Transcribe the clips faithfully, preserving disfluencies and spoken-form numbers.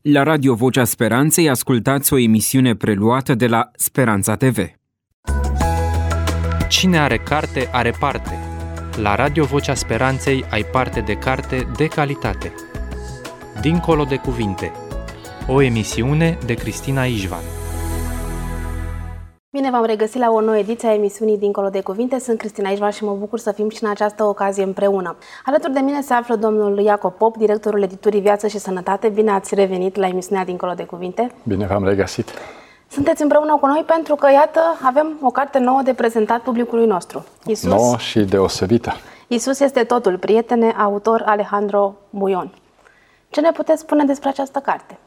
La Radio Vocea Speranței ascultați o emisiune preluată de la Speranța T V. Cine are carte, are parte. La Radio Vocea Speranței ai parte de carte de calitate. Dincolo de cuvinte. O emisiune de Cristina Ișvan. Bine v-am regăsit la o nouă ediție a emisiunii Dincolo de Cuvinte. Sunt Cristina Ișvan și mă bucur să fim și în această ocazie împreună. Alături de mine se află domnul Iacob Pop, directorul editurii Viață și Sănătate. Bine ați revenit la emisiunea Dincolo de Cuvinte. Bine v-am regăsit. Sunteți împreună cu noi pentru că, iată, avem o carte nouă de prezentat publicului nostru. Iisus, nouă și deosebită. Iisus este totul, prietene, autor Alejandro Buion. Ce ne puteți spune despre această carte?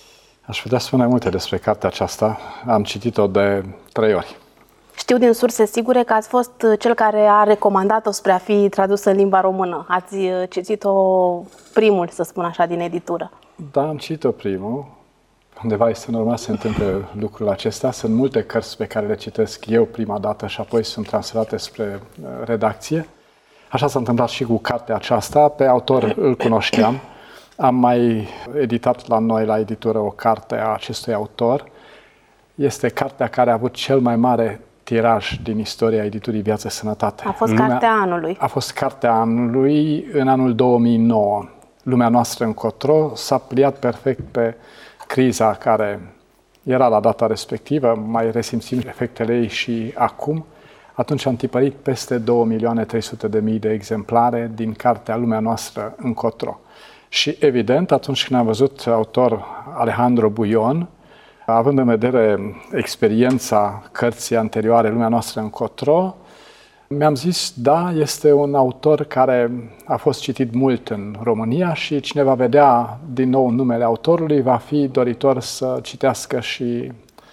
Aș putea spune multe despre cartea aceasta. Am citit-o de trei ori. Știu din surse sigure că ați fost cel care a recomandat-o spre a fi tradusă în limba română. Ați citit-o primul, să spun așa, din editură. Da, am citit-o primul. Undeva este normal să se întâmple lucrul acesta. Sunt multe cărți pe care le citesc eu prima dată și apoi sunt transferate spre redacție. Așa s-a întâmplat și cu cartea aceasta. Pe autor îl cunoșteam. Am mai editat la noi, la editură, o carte a acestui autor. Este cartea care a avut cel mai mare tiraj din istoria editurii Viață Sănătate. A fost Lumea, cartea anului. A fost cartea anului în anul două mii nouă. Lumea noastră încotro s-a pliat perfect pe criza care era la data respectivă. Mai resimțim efectele ei și acum. Atunci am tipărit peste două milioane trei sute de mii de exemplare din cartea Lumea noastră încotro. Și evident, atunci când am văzut autor Alejandro Buion, având în vedere experiența cărții anterioare, Lumea noastră încotro, mi-am zis, da, este un autor care a fost citit mult în România și cine va vedea din nou numele autorului va fi doritor să citească și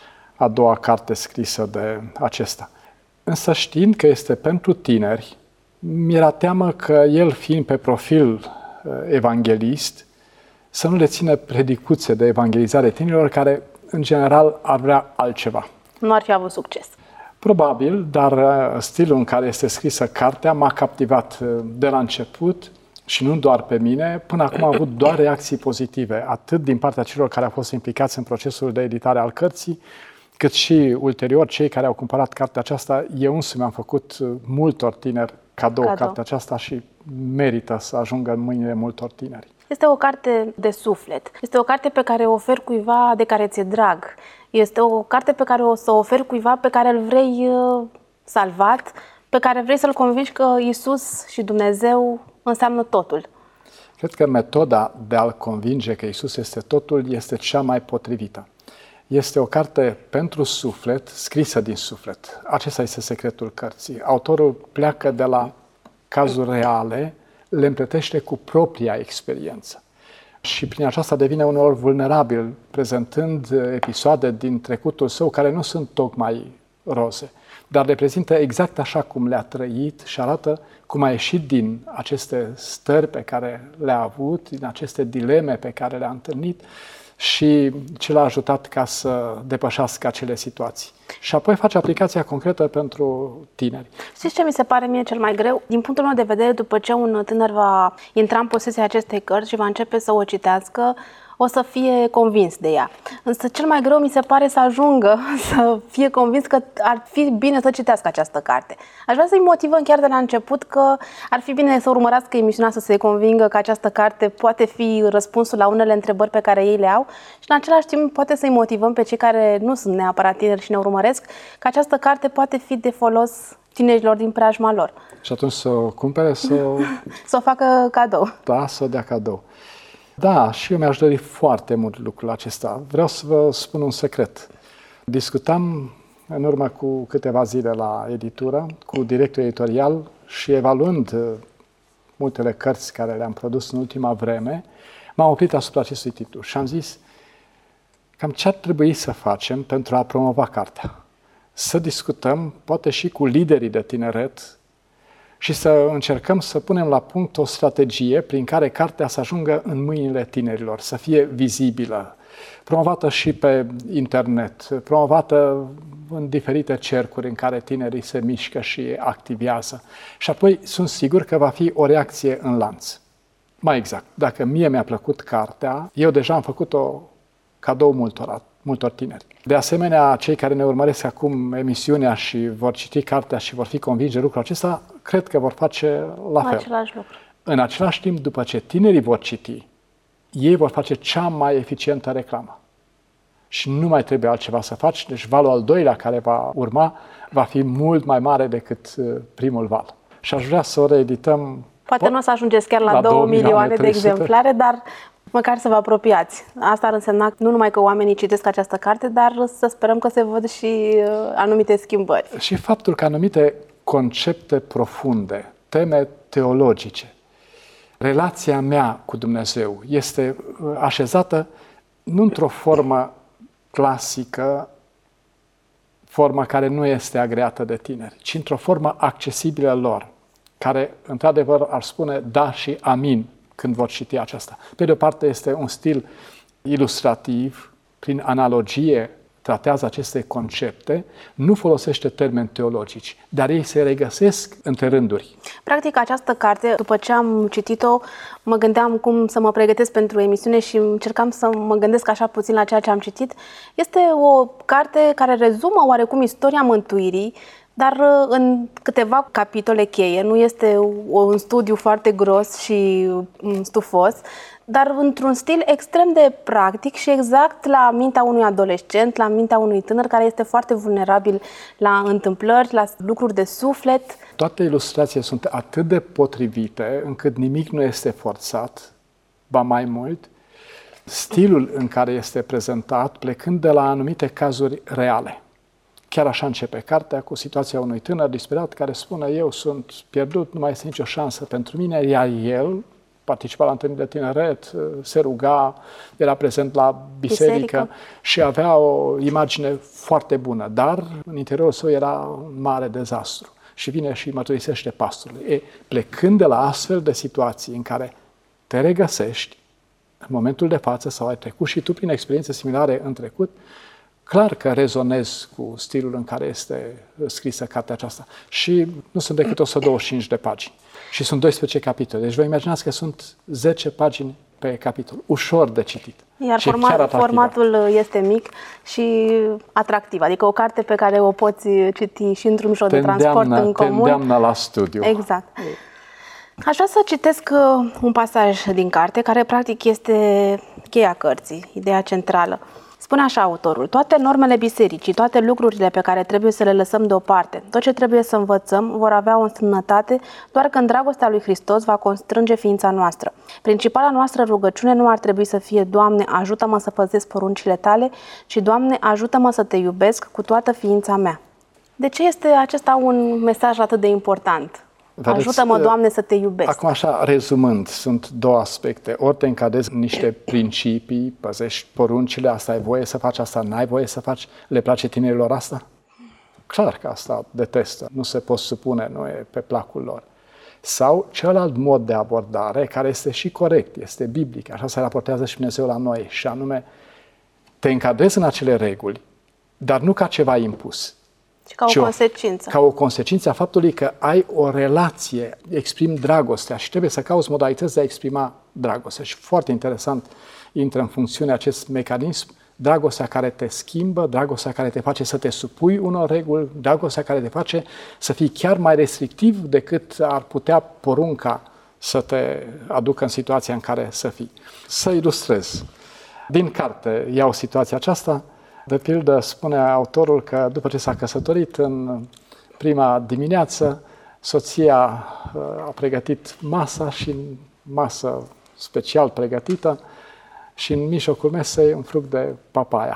a doua carte scrisă de acesta. Însă știind că este pentru tineri, mi-era teamă că el fiind pe profil evanghelist, să nu le țină predicuțe de evangelizare tinerilor care, în general, ar vrea altceva. Nu ar fi avut succes. Probabil, dar stilul în care este scrisă cartea m-a captivat de la început și nu doar pe mine. Până acum am avut doar reacții pozitive, atât din partea celor care au fost implicați în procesul de editare al cărții, cât și ulterior cei care au cumpărat cartea aceasta. Eu însumi am făcut multor tineri cadou, cadou. Cartea aceasta și merită să ajungă în mâinile multor tineri. Este o carte de suflet. Este o carte pe care o oferi cuiva de care ți-e drag. Este o carte pe care o să o oferi cuiva pe care îl vrei salvat, pe care vrei să-l convingi că Iisus și Dumnezeu înseamnă totul. Cred că metoda de a-l convinge că Iisus este totul este cea mai potrivită. Este o carte pentru suflet, scrisă din suflet. Acesta este secretul cărții. Autorul pleacă de la cazuri reale, le împletește cu propria experiență. Și prin aceasta devine uneori vulnerabil, prezentând episoade din trecutul său care nu sunt tocmai roze, dar reprezintă exact așa cum le-a trăit și arată cum a ieșit din aceste stări pe care le-a avut, din aceste dileme pe care le-a întâlnit și ce l-a ajutat ca să depășească acele situații. Și apoi face aplicația concretă pentru tineri. Știți ce mi se pare mie cel mai greu? Din punctul meu de vedere, după ce un tânăr va intra în posesia acestei cărți și va începe să o citească, o să fie convins de ea. Însă cel mai greu mi se pare să ajungă să fie convins că ar fi bine să citească această carte. Aș vrea să-i motivăm chiar de la început că ar fi bine să urmărească emisiunea, să se convingă că această carte poate fi răspunsul la unele întrebări pe care ei le au și în același timp poate să-i motivăm pe cei care nu sunt neapărat tineri și ne urmăresc că această carte poate fi de folos tinerilor din preajma lor. Și atunci să o cumpere, să o... să o facă cadou. Da, să o dea cadou. Da, și eu mi-aș dori foarte mult lucrul acesta. Vreau să vă spun un secret. Discutam în urmă cu câteva zile la editură, cu directorul editorial și evaluând multele cărți care le-am produs în ultima vreme, m-am oprit asupra acestui titlu și am zis cam ce ar trebui să facem pentru a promova cartea. Să discutăm, poate și cu liderii de tineret, și să încercăm să punem la punct o strategie prin care cartea să ajungă în mâinile tinerilor, să fie vizibilă, promovată și pe internet, promovată în diferite cercuri în care tinerii se mișcă și activează. Și apoi sunt sigur că va fi o reacție în lanț. Mai exact, dacă mie mi-a plăcut cartea, eu deja am făcut o cadou multor, multor tineri. De asemenea, cei care ne urmăresc acum emisiunea și vor citi cartea și vor fi convinși de lucrul acesta, cred că vor face la fel. Același lucru. În același timp, după ce tinerii vor citi, ei vor face cea mai eficientă reclamă. Și nu mai trebuie altceva să faci, deci valul al doilea care va urma va fi mult mai mare decât primul val. Și aș vrea să o reedităm. Poate nu o să ajungeți chiar la, la două milioane de exemplare, dar măcar să vă apropiați. Asta ar însemna nu numai că oamenii citesc această carte, dar să sperăm că se văd și anumite schimbări. Și faptul că anumite concepte profunde, teme teologice, relația mea cu Dumnezeu este așezată nu într-o formă clasică, formă care nu este agreată de tineri, ci într-o formă accesibilă lor, care, într-adevăr, ar spune da și amin când vor citi aceasta. Pe de o parte, este un stil ilustrativ, prin analogie, tratează aceste concepte, nu folosește termeni teologici, dar ei se regăsesc între rânduri. Practic, această carte, după ce am citit-o, mă gândeam cum să mă pregătesc pentru emisiune și încercam să mă gândesc așa puțin la ceea ce am citit. Este o carte care rezumă oarecum istoria mântuirii, dar în câteva capitole cheie. Nu este un studiu foarte gros și stufos, dar într-un stil extrem de practic și exact la mintea unui adolescent, la mintea unui tânăr care este foarte vulnerabil la întâmplări, la lucruri de suflet. Toate ilustrațiile sunt atât de potrivite încât nimic nu este forțat, ba mai mult, stilul în care este prezentat, plecând de la anumite cazuri reale. Chiar așa începe cartea, cu situația unui tânăr disperat care spune: eu sunt pierdut, nu mai este nicio șansă pentru mine, iar el participa la întâlniri de tineret, se ruga, era prezent la biserică, biserică și avea o imagine foarte bună, dar în interiorul său era un mare dezastru. Și vine și mărturisește pastorului. E, plecând de la astfel de situații în care te regăsești în momentul de față sau ai trecut și tu prin experiențe similare în trecut, clar că rezonez cu stilul în care este scrisă cartea aceasta. Și nu sunt decât o sută douăzeci și cinci de pagini. Și sunt doisprezece capitole. Deci vă imaginați că sunt zece pagini pe capitol. Ușor de citit. Iar format, formatul este mic și atractiv. Adică o carte pe care o poți citi și într-un mijloc de transport în comun. Te îndeamnă la studiu. Exact. Aș vrea să citesc un pasaj din carte care practic este cheia cărții, ideea centrală. Spune așa autorul: toate normele bisericii, toate lucrurile pe care trebuie să le lăsăm deoparte, tot ce trebuie să învățăm, vor avea o însemnătate doar când dragostea lui Hristos va constrânge ființa noastră. Principala noastră rugăciune nu ar trebui să fie: Doamne, ajută-mă să păzesc poruncile tale, ci Doamne, ajută-mă să te iubesc cu toată ființa mea. De ce este acesta un mesaj atât de important? Vedeți, ajută-mă, Doamne, să te iubesc. Acum așa, rezumând, sunt două aspecte. Ori te încadrezi în niște principii, păzești poruncile, asta ai voie să faci, asta n-ai voie să faci. Le place tinerilor asta? Clar că asta detestă, nu se pot supune, nu e pe placul lor. Sau celălalt mod de abordare, care este și corect, este biblic, așa se raportează și Dumnezeu la noi, și anume, te încadrezi în acele reguli, dar nu ca ceva impus, ci ca o, o consecință. Ca o consecință a faptului că ai o relație, exprimi dragostea și trebuie să cauți modalități de a exprima dragostea. Și foarte interesant intră în funcțiune acest mecanism, dragostea care te schimbă, dragostea care te face să te supui unor reguli, dragostea care te face să fii chiar mai restrictiv decât ar putea porunca să te aducă în situația în care să fii. Să ilustrez. Din carte iau situația aceasta. De pildă, spune autorul că după ce s-a căsătorit, în prima dimineață, soția a pregătit masa și în masă special pregătită și în mijlocul mesei un fruct de papaia.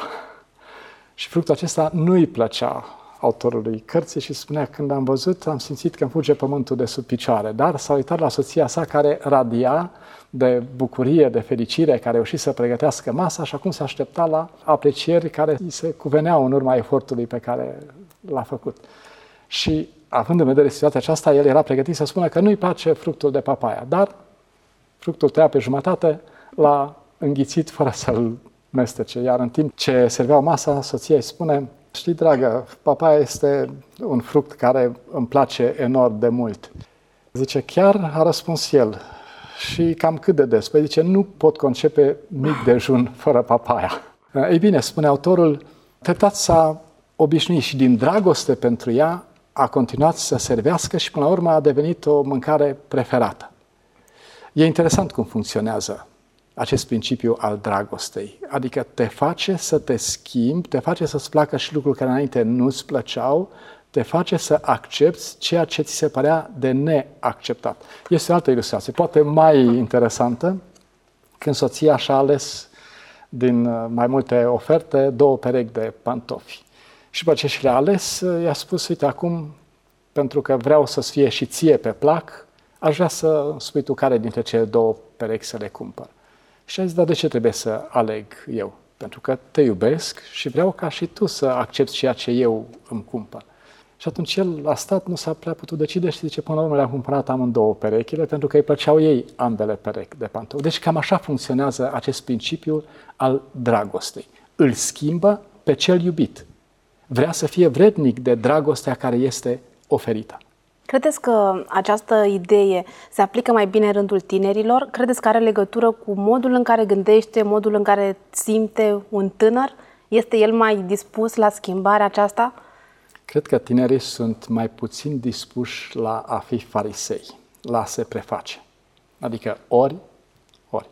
Și fructul acesta nu îi plăcea autorului cărții și spunea: când am văzut, am simțit că îmi fuge pământul de sub picioare, dar s-a uitat la soția sa care radia de bucurie, de fericire, care a reușit să pregătească masa și acum se aștepta la aprecieri care îi se cuveneau în urma efortului pe care l-a făcut. Și având în vedere situația aceasta, el era pregătit să spună că nu-i place fructul de papaia, dar fructul tăia pe jumătate l-a înghițit fără să-l mestece. Iar în timp ce serveau masa, soția îi spune: știi, dragă, papaia este un fruct care îmi place enorm de mult. Zice: chiar? A răspuns el. Și cam cât de des? Păi zice: nu pot concepe mic dejun fără papaia. Ei bine, spune autorul, treptat s-a obișnuit și din dragoste pentru ea a continuat să servească și până la urmă a devenit o mâncare preferată. E interesant cum funcționează acest principiu al dragostei, adică te face să te schimbi, te face să-ți placă și lucruri care înainte nu-ți plăceau, te face să accepți ceea ce ți se părea de neacceptat. Este o altă ilustrație, poate mai interesantă, când soția și-a ales din mai multe oferte două perechi de pantofi. Și după ce și le-a ales, i-a spus, uite, acum, pentru că vreau să-ți fie și ție pe plac, aș vrea să spui tu care dintre cele două perechi să le cumpăr. Și a zis, dar de ce trebuie să aleg eu? Pentru că te iubesc și vreau ca și tu să accepti ceea ce eu îmi cumpăr. Și atunci el a stat, nu s-a prea putut decide și zice, până la urmă le-am cumpărat amândouă perechile, pentru că îi plăceau ei ambele perechi de pantofi. Deci cam așa funcționează acest principiu al dragostei. Îl schimbă pe cel iubit. Vrea să fie vrednic de dragostea care este oferită. Credeți că această idee se aplică mai bine în rândul tinerilor? Credeți că are legătură cu modul în care gândește, modul în care simte un tânăr? Este el mai dispus la schimbarea aceasta? Cred că tinerii sunt mai puțin dispuși la a fi farisei, la a se preface. Adică ori, ori.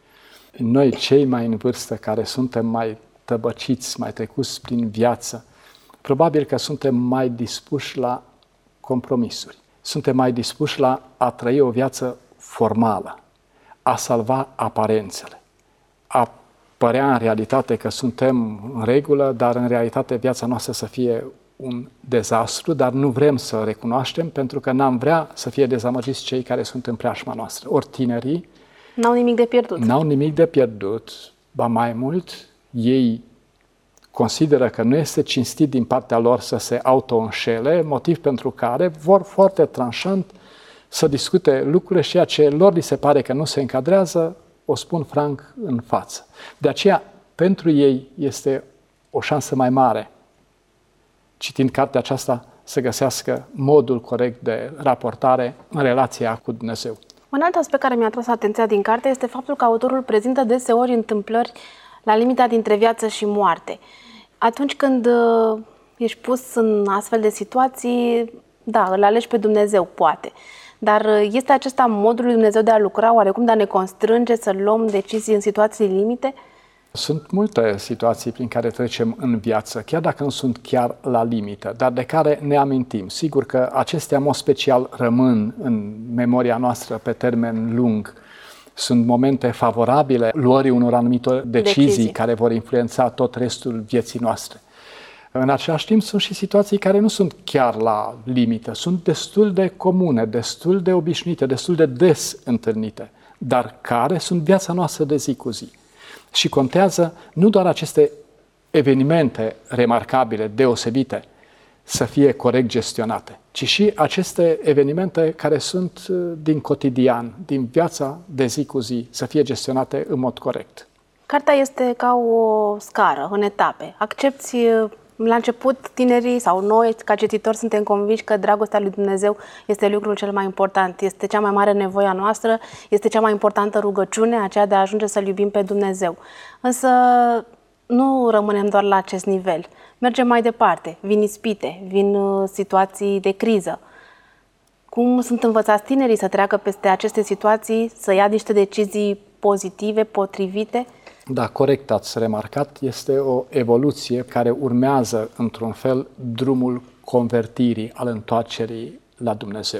Noi, cei mai în vârstă, care suntem mai tăbăciți, mai trecuți prin viață, probabil că suntem mai dispuși la compromisuri. Suntem mai dispuși la a trăi o viață formală, a salva aparențele, a părea în realitate că suntem în regulă, dar în realitate viața noastră să fie un dezastru, dar nu vrem să recunoaștem pentru că n-am vrea să fie dezamăgiți cei care sunt în preajma noastră. Ori tinerii n-au nimic de pierdut. N-au nimic de pierdut, ba mai mult, ei consideră că nu este cinstit din partea lor să se auto-înșele, motiv pentru care vor foarte tranșant să discute lucrurile și ceea ce lor li se pare că nu se încadrează, o spun franc în față. De aceea, pentru ei este o șansă mai mare, citind cartea aceasta, să găsească modul corect de raportare în relația cu Dumnezeu. Un alt aspect care mi-a tras atenția din carte este faptul că autorul prezintă deseori întâmplări la limita dintre viață și moarte. Atunci când uh, ești pus în astfel de situații, da, îl alegi pe Dumnezeu, poate. Dar uh, este acesta modul lui Dumnezeu de a lucra, oarecum de a ne constrânge să luăm decizii în situații limite? Sunt multe situații prin care trecem în viață, chiar dacă nu sunt chiar la limită, dar de care ne amintim. Sigur că acestea, în mod special, rămân în memoria noastră pe termen lung. Sunt momente favorabile luării unor anumite decizii, decizii care vor influența tot restul vieții noastre. În același timp, sunt și situații care nu sunt chiar la limită, sunt destul de comune, destul de obișnuite, destul de des întâlnite, dar care sunt viața noastră de zi cu zi. Și contează nu doar aceste evenimente remarcabile, deosebite, să fie corect gestionate, ci și aceste evenimente care sunt din cotidian, din viața de zi cu zi, să fie gestionate în mod corect. Cartea este ca o scară, în etape. Accepți la început, tinerii sau noi, ca cititori, suntem convinși că dragostea lui Dumnezeu este lucrul cel mai important, este cea mai mare nevoie a noastră, este cea mai importantă rugăciune, aceea de a ajunge să-L iubim pe Dumnezeu. Însă nu rămânem doar la acest nivel. Mergem mai departe, vin ispite, vin uh, situații de criză. Cum sunt învățați tinerii să treacă peste aceste situații, să ia niște decizii pozitive, potrivite? Da, corect ați remarcat, este o evoluție care urmează, într-un fel, drumul convertirii, al întoarcerii la Dumnezeu.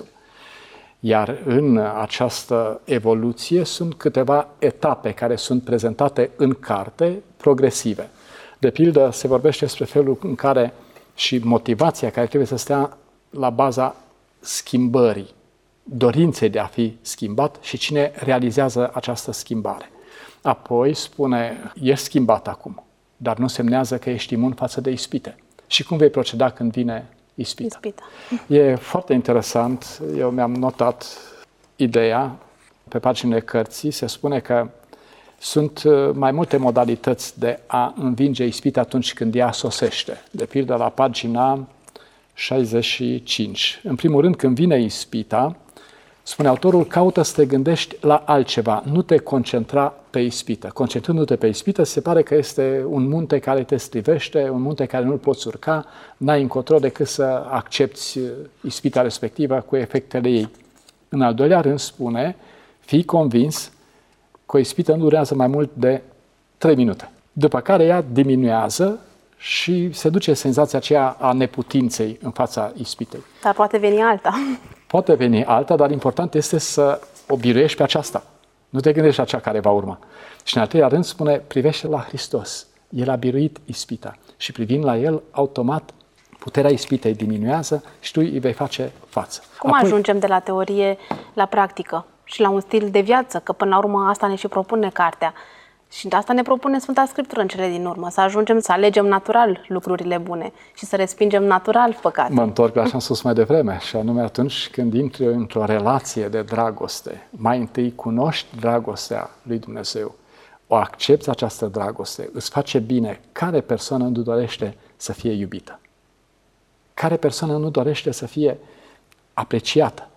Iar în această evoluție sunt câteva etape care sunt prezentate în carte, progresive. De pildă, se vorbește despre felul în care și motivația care trebuie să stea la baza schimbării, dorinței de a fi schimbat și cine realizează această schimbare. Apoi spune, ești schimbat acum, dar nu semnează că ești imun față de ispite. Și cum vei proceda când vine ispita? Ispita. E foarte interesant, eu mi-am notat ideea, pe paginile cărții se spune că sunt mai multe modalități de a învinge ispita atunci când ea sosește. De pildă la pagina șaizeci și cinci. În primul rând, când vine ispita, Spune autorul, caută să te gândești la altceva, nu te concentra pe ispită. Concentrându-te pe ispită, se pare că este un munte care te strivește, un munte care nu-l poți urca, n-ai încotro decât să accepti ispita respectivă cu efectele ei. În al doilea rând spune, fii convins că o ispită nu durează mai mult de trei minute, după care ea diminuează și se duce senzația aceea a neputinței în fața ispitei. Dar poate veni alta. Poate veni alta, dar important este să o biruiești pe aceasta. Nu te gândești la cea care va urma. Și în al treilea rând spune, privește la Hristos. El a biruit ispita și privind la El, automat, puterea ispitei diminuează și tu îi vei face față. Cum Apoi, ajungem de la teorie la practică și la un stil de viață? Că până la urmă asta ne și propune cartea. Și asta ne propune Sfânta Scriptură în cele din urmă, să ajungem să alegem natural lucrurile bune și să respingem natural păcatul. Mă întorc la așa am spus mai devreme, și anume atunci când intri într-o relație de dragoste, mai întâi cunoști dragostea lui Dumnezeu, o accepți această dragoste, îți face bine. Care persoană nu dorește să fie iubită? Care persoană nu dorește să fie apreciată?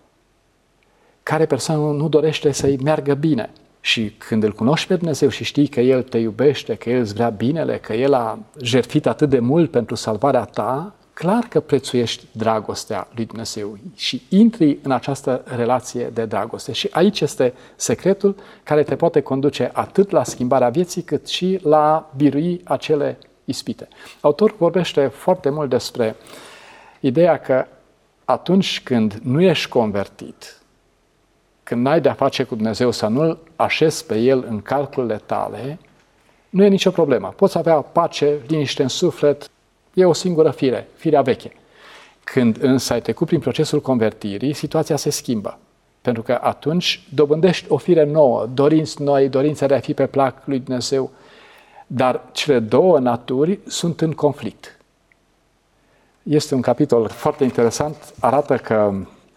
Care persoană nu dorește să-i meargă bine? Și când îl cunoști pe Dumnezeu și știi că El te iubește, că El îți vrea binele, că El a jertfit atât de mult pentru salvarea ta, clar că prețuiești dragostea lui Dumnezeu și intri în această relație de dragoste. Și aici este secretul care te poate conduce atât la schimbarea vieții, cât și la birui acele ispite. Autorul vorbește foarte mult despre ideea că atunci când nu ești convertit, când n-ai de-a face cu Dumnezeu, să nu-L așezi pe El în calculele tale, nu e nicio problemă. Poți avea pace, liniște în suflet, e o singură fire, firea veche. Când însă ai trecut prin procesul convertirii, situația se schimbă. Pentru că atunci dobândești o fire nouă, dorinți noi, dorința de a fi pe plac lui Dumnezeu, dar cele două naturi sunt în conflict. Este un capitol foarte interesant, arată că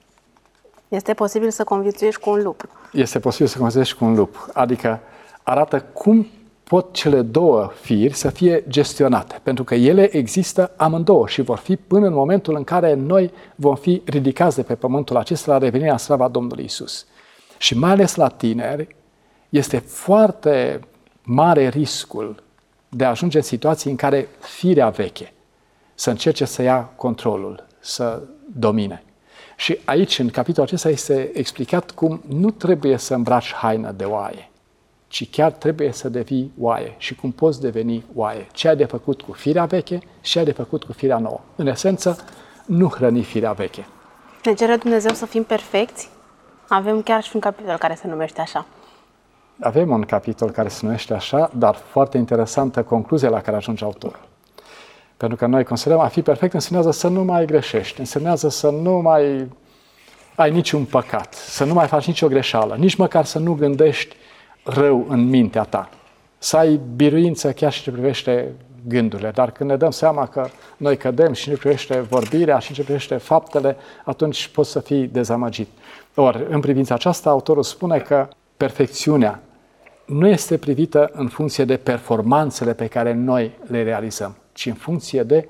este posibil să conviețuiești cu un lup. Este posibil să conviețuiești cu un lup. Adică arată cum pot cele două firi să fie gestionate. Pentru că ele există amândouă și vor fi până în momentul în care noi vom fi ridicați de pe pământul acesta la revenirea în slava Domnului Iisus. Și mai ales la tineri este foarte mare riscul de a ajunge în situații în care firea veche să încerce să ia controlul, să domine. Și aici, în capitolul acesta, este explicat cum nu trebuie să îmbraci haină de oaie, ci chiar trebuie să devii oaie și cum poți deveni oaie. Ce ai de făcut cu firea veche și ce ai de făcut cu firea nouă. În esență, nu hrăni firea veche. Ne cere Dumnezeu să fim perfecți? Avem chiar și un capitol care se numește așa. Avem un capitol care se numește așa, dar foarte interesantă concluzia la care ajunge autorul. Pentru că noi considerăm a fi perfect însemnează să nu mai greșești, însemnează să nu mai ai niciun păcat, să nu mai faci nicio greșeală, nici măcar să nu gândești rău în mintea ta, să ai biruință chiar și ce privește gândurile. Dar când ne dăm seama că noi cădem și ce privește vorbirea și ce privește faptele, atunci poți să fii dezamăgit. Ori, în privința aceasta, autorul spune că perfecțiunea nu este privită în funcție de performanțele pe care noi le realizăm, ci în funcție de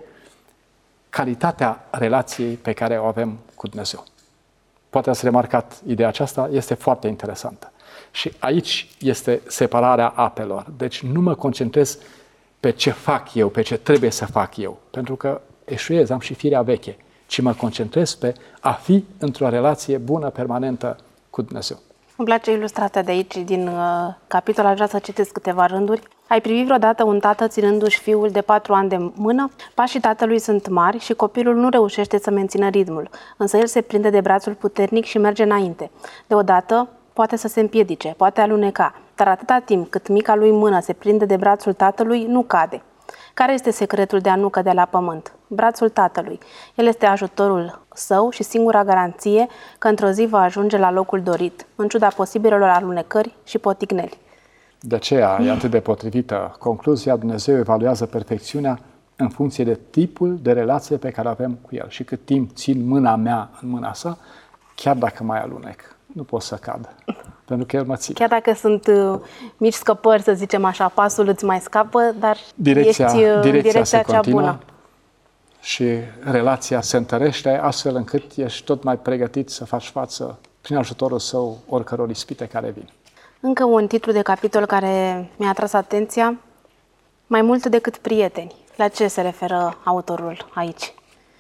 calitatea relației pe care o avem cu Dumnezeu. Poate ați remarcat ideea aceasta, este foarte interesantă. Și aici este separarea apelor. Deci nu mă concentrez pe ce fac eu, pe ce trebuie să fac eu, pentru că eșuez, am și firea veche, ci mă concentrez pe a fi într-o relație bună, permanentă cu Dumnezeu. Îmi place ilustrata de aici, din uh, capitol, aș vrea să citesc câteva rânduri. Ai privit vreodată un tată ținându-și fiul de patru ani de mână? Pașii tatălui sunt mari și copilul nu reușește să mențină ritmul, însă el se prinde de brațul puternic și merge înainte. Deodată poate să se împiedice, poate aluneca, dar atâta timp cât mica lui mână se prinde de brațul tatălui, nu cade. Care este secretul de a nu cădea la pământ? Brațul tatălui. El este ajutorul său și singura garanție că într-o zi va ajunge la locul dorit, în ciuda posibilelor alunecări și poticneli. De aceea e atât de potrivită concluzia, Dumnezeu evaluează perfecțiunea în funcție de tipul de relație pe care avem cu El. Și cât timp țin mâna mea în mâna sa, chiar dacă mai alunec, nu pot să cad, pentru că El mă ține. Chiar dacă sunt uh, mici scăpări, să zicem așa, pasul îți mai scapă, dar direcția, ești uh, direcția, direcția se cea continuă bună. Și relația se întărește astfel încât ești tot mai pregătit să faci față prin ajutorul Său oricăror ispite care vin. Încă un titlu de capitol care mi-a atras atenția, mai mult decât prieteni. La ce se referă autorul aici?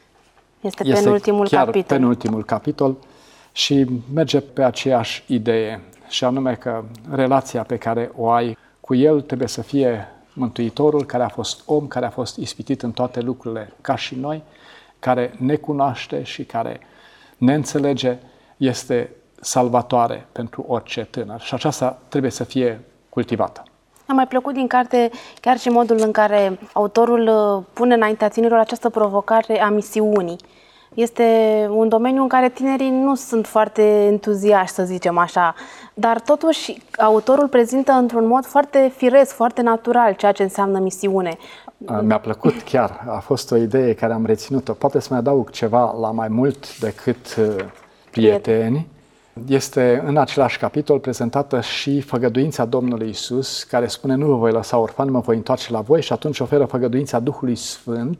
Este, este penultimul chiar capitol. penultimul capitol și merge pe aceeași idee, și anume că relația pe care o ai cu El trebuie să fie Mântuitorul, care a fost om, care a fost ispitit în toate lucrurile ca și noi, care ne cunoaște și care ne înțelege, este salvatoare pentru orice tânăr. Și aceasta trebuie să fie cultivată. Mi-a mai plăcut din carte chiar și modul în care autorul pune înaintea tinerilor această provocare a misiunii. Este un domeniu în care tinerii nu sunt foarte entuziaști, să zicem așa, dar totuși autorul prezintă într-un mod foarte firesc, foarte natural ceea ce înseamnă misiune. Mi-a plăcut chiar, a fost o idee care am reținut-o. Poate să mai adaug ceva la mai mult decât prieteni. Este în același capitol prezentată și făgăduința Domnului Iisus, care spune: nu vă voi lăsa orfani, mă voi întoarce la voi, și atunci oferă făgăduința Duhului Sfânt,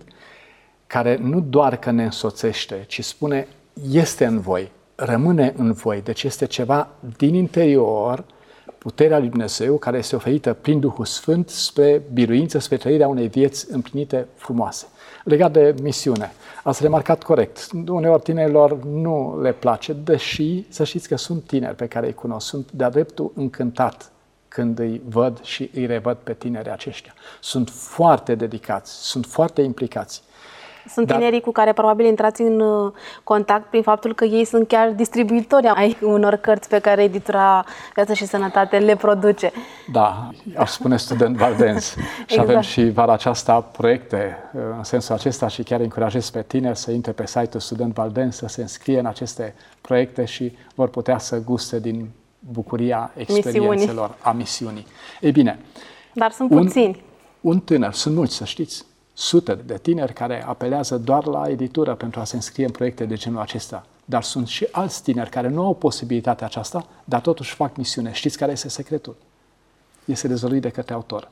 care nu doar că ne însoțește, ci spune este în voi, rămâne în voi. Deci este ceva din interior, puterea lui Dumnezeu, care este oferită prin Duhul Sfânt spre biruință, spre trăirea unei vieți împlinite frumoase. Legat de misiune, ați remarcat corect, uneori tinerilor nu le place, deși să știți că sunt tineri pe care îi cunosc, sunt de-a dreptul încântat când îi văd și îi revăd pe tinerii aceștia. Sunt foarte dedicați, sunt foarte implicați. Sunt tinerii Dar... cu care probabil intrați în contact prin faptul că ei sunt chiar distribuitori ai unor cărți pe care editura Viață și Sănătate le produce. Da, aș spune Student Valdense. Și exact. Avem și vara aceasta proiecte în sensul acesta și chiar încurajez pe tineri să intre pe site-ul Student Valdense, să se înscrie în aceste proiecte și vor putea să guste din bucuria experiențelor, misiunii. a misiunii. Ei bine, dar sunt puțini. Un, un tânăr, sunt mulți, să știți, sute de tineri care apelează doar la editură pentru a se înscrie în proiecte de genul acesta. Dar sunt și alți tineri care nu au posibilitatea aceasta, dar totuși fac misiune. Știți care este secretul? Este dezvăluit de către autor.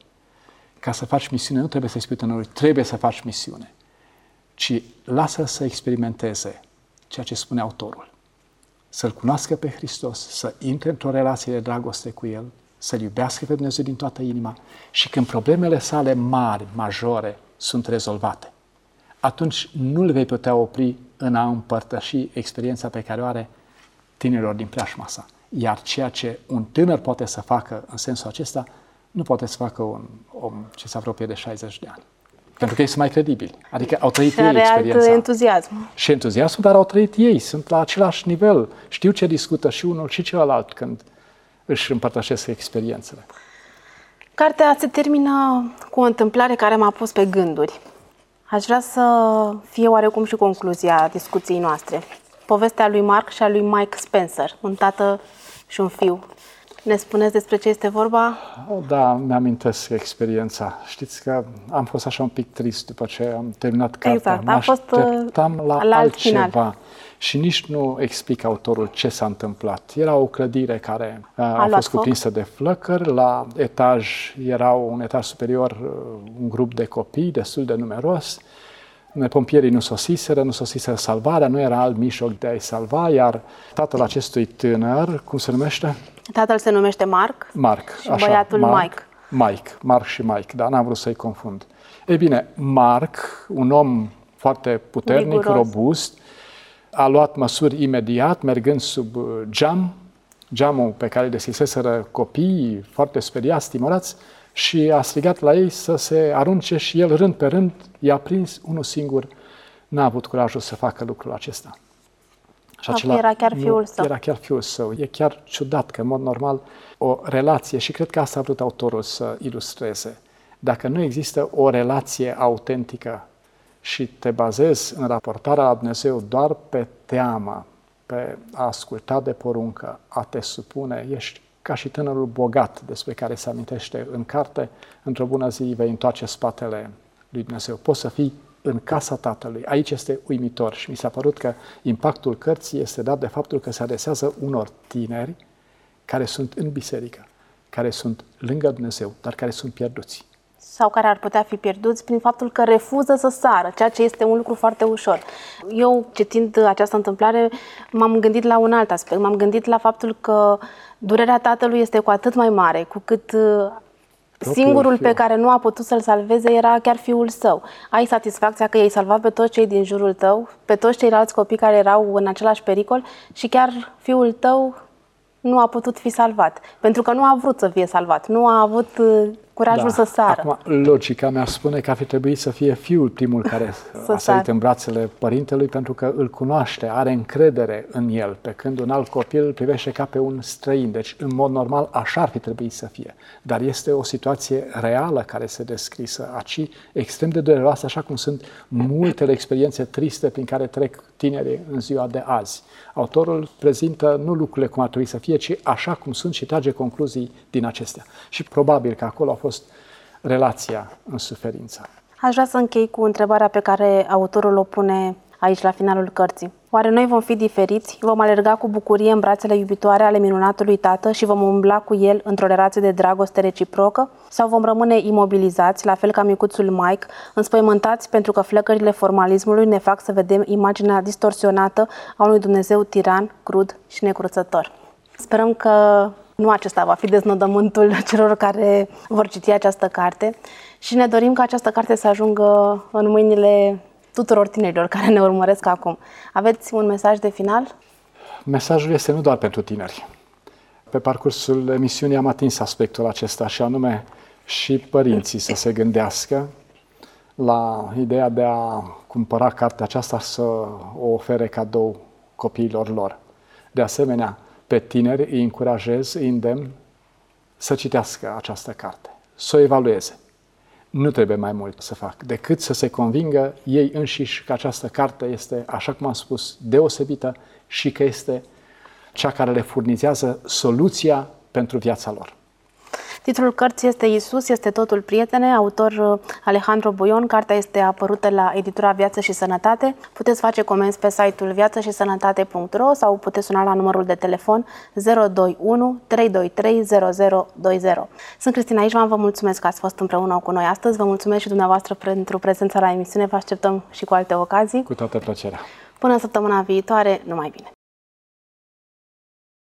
Ca să faci misiune, nu trebuie să-i spui tânărului, trebuie să faci misiune, ci lasă-l să experimenteze ceea ce spune autorul. Să-L cunoască pe Hristos, să intre într-o relație de dragoste cu El, să-L iubească pe Dumnezeu din toată inima și când problemele sale mari, majore, sunt rezolvate, atunci nu-l vei putea opri în a împărtăși experiența pe care o are tinerilor din preajma sa. Iar ceea ce un tânăr poate să facă în sensul acesta, nu poate să facă un om ce se apropie de șaizeci de ani. Pentru că ei sunt mai credibili. Adică au trăit ei experiența. Și entuziasm. Și entuziasm, dar au trăit ei. Sunt la același nivel. Știu ce discută și unul și celălalt când își împărtășesc experiențele. Cartea se termină cu o întâmplare care m-a pus pe gânduri. Aș vrea să fie oarecum și concluzia discuției noastre. Povestea lui Mark și a lui Mike Spencer, un tată și un fiu. Ne spuneți despre ce este vorba? Da, mi-amintesc experiența. Știți că am fost așa un pic trist după ce am terminat cartea. Exact, am fost așteptam la, la altceva. Final. Și nici nu explic autorul ce s-a întâmplat. Era o clădire care a, a fost foc. cuprinsă de flăcări. La etaj era un etaj superior, un grup de copii destul de numeros. Pompierii nu sosiseră, nu sosiseră salvarea, nu era alt mijloc de a-i salva, iar tatăl acestui tânăr, cum se numește? Tatăl se numește Mark. Mark, și așa, băiatul Mark, Mike. Mike, Mark și Mike, dar n-am vrut să-i confund. Ei bine, Mark, un om foarte puternic, Viguros. robust, a luat măsuri imediat, mergând sub geam, geamul pe care îl deschiseseră copiii, foarte speriați, timorați, și a strigat la ei să se arunce și el, rând pe rând, i-a prins unul singur, n-a avut curajul să facă lucrul acesta. Și acela era chiar fiul său. Era chiar fiul său. E chiar ciudat că, în mod normal, o relație, și cred că asta a vrut autorul să ilustreze, dacă nu există o relație autentică și te bazezi în raportarea la Dumnezeu doar pe teamă, pe a asculta de poruncă, a te supune, ești ca și tânărul bogat despre care se amintește în carte, într-o bună zi vei întoarce spatele lui Dumnezeu. Poți să fii în casa Tatălui. Aici este uimitor și mi s-a părut că impactul cărții este dat de faptul că se adresează unor tineri care sunt în biserică, care sunt lângă Dumnezeu, dar care sunt pierduți. sau care ar putea fi pierduți prin faptul că refuză să sară, ceea ce este un lucru foarte ușor. Eu, citind această întâmplare, m-am gândit la un alt aspect. M-am gândit la faptul că durerea tatălui este cu atât mai mare, cu cât singurul pe care nu a putut să-l salveze era chiar fiul său. Ai satisfacția că i-ai salvat pe toți cei din jurul tău, pe toți ceilalți copii care erau în același pericol și chiar fiul tău nu a putut fi salvat, pentru că nu a vrut să fie salvat, nu a avut curajul da. să sară. Acum, logica mea spune că ar fi trebuit să fie fiul primul care a sărit în brațele părintelui, pentru că îl cunoaște, are încredere în el, pe când un alt copil îl privește ca pe un străin. Deci, în mod normal, așa ar fi trebuit să fie. Dar este o situație reală care se descrisă aici, extrem de dureroasă, așa cum sunt multele experiențe triste prin care trec tinerii în ziua de azi. Autorul prezintă nu lucrurile cum ar trebui să fie, ci așa cum sunt și trage concluzii din acestea. Și probabil că acolo a fost relația în suferință. Aș vrea să închei cu întrebarea pe care autorul o pune aici la finalul cărții. Oare noi vom fi diferiți? Vom alerga cu bucurie în brațele iubitoare ale minunatului tată și vom umbla cu el într-o relație de dragoste reciprocă? Sau vom rămâne imobilizați, la fel ca micuțul Mike, înspăimântați pentru că flăcările formalismului ne fac să vedem imaginea distorsionată a unui Dumnezeu tiran, crud și necruțător? Sperăm că nu acesta va fi deznodământul celor care vor citi această carte și ne dorim ca această carte să ajungă în mâinile tuturor tinerilor care ne urmăresc acum. Aveți un mesaj de final? Mesajul este nu doar pentru tineri. Pe parcursul emisiunii am atins aspectul acesta și anume și părinții să se gândească la ideea de a cumpăra cartea aceasta să o ofere cadou copiilor lor. De asemenea, pe tineri îi încurajez, îi îndemn să citească această carte, să o evalueze. Nu trebuie mai mult să fac decât să se convingă ei înșiși că această carte este, așa cum am spus, deosebită și că este cea care le furnizează soluția pentru viața lor. Titlul cărții este Iisus este totul, prietene, autor Alejandro Buion. Cartea este apărută la editura Viață și Sănătate. Puteți face comenzi pe site-ul viață și sănătate punct ro sau puteți suna la numărul de telefon zero doi unu trei doi trei zero zero doi zero. Sunt Cristina Ișvan, vă mulțumesc că ați fost împreună cu noi astăzi. Vă mulțumesc și dumneavoastră pentru prezența la emisiune. Vă așteptăm și cu alte ocazii. Cu toată plăcerea. Până săptămâna viitoare, numai bine!